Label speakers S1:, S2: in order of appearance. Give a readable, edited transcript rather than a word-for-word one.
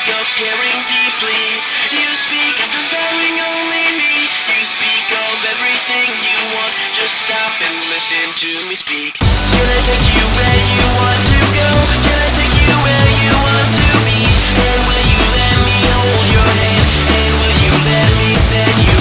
S1: of caring deeply. You speak of desiring only me. You speak of everything you want. Just stop and listen to me speak. Can I take you where you want to go? Can I take you where you want to be? And will you let me hold your hand? And will you let me set you